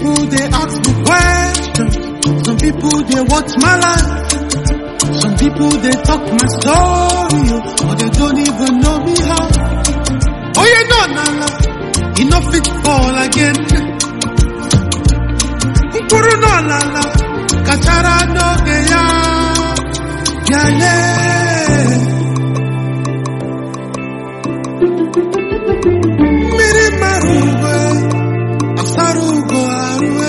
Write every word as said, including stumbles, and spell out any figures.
people they ask me questions. Some people they watch my life. Some people they talk my story, or they don't even know me how. Oh yeah, no, no, no. Enough it fall again. Ukuru no la la, kachara no geya, ya yeah. Miri maruwe, asarugo aruwe.